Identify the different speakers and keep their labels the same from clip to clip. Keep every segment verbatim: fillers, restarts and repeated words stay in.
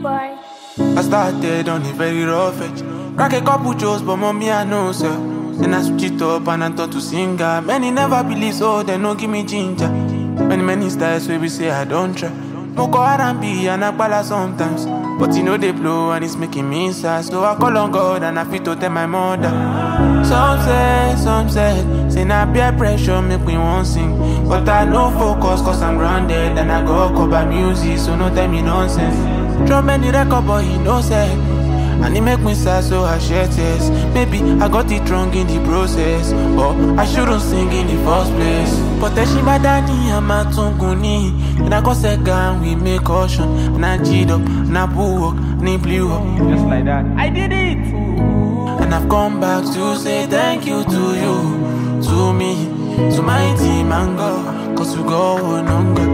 Speaker 1: boy.
Speaker 2: I started on a very rough edge. Crack a couple jokes, but mommy I know, sir. Then I switch it up and I thought to singer. Many never believe, so they no give me ginger. Many, many styles where we say I don't try. Moko R and B and Akbala sometimes. But you know they blow and it's making me sad. So I call on God and I fit to tell my mother. Some say, some say, say na peer pressure make me want sing. But I no focus cause I'm grounded. And I go cover music, so no tell me nonsense. Drum any record but he no say. And it make me sad so I share tears. Maybe I got it wrong in the process, or I shouldn't sing in the first place. But Teshima Dani and Matunguni, and I got second we make caution. And I cheat up, and I pull up, and it blew up. Just like that, I did it. And I've come back to say thank you to you, to me, to my team and God, cause we go on longer.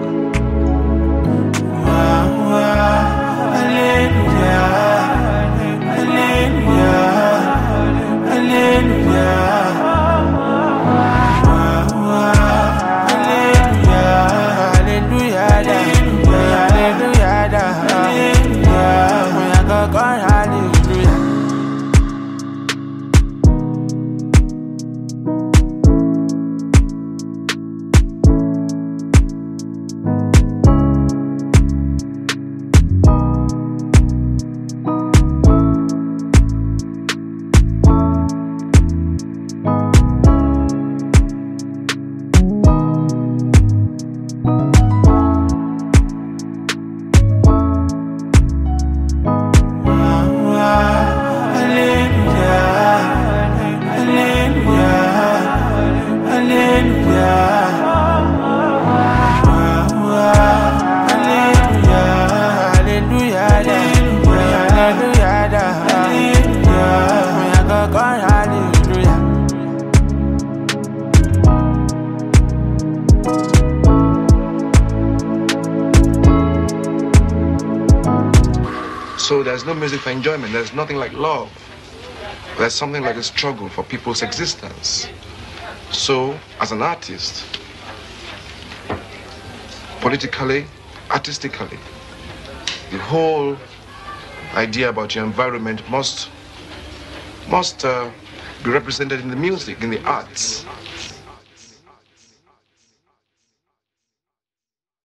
Speaker 2: Wow, wow, hallelujah. Hallelujah, hallelujah, hallelujah, hallelujah, hallelujah, hallelujah.
Speaker 3: So there's no music for enjoyment. There's nothing like love. There's something like a struggle for people's existence. So, as an artist, politically, artistically, the whole idea about your environment must, must uh, be represented in the music, in the arts.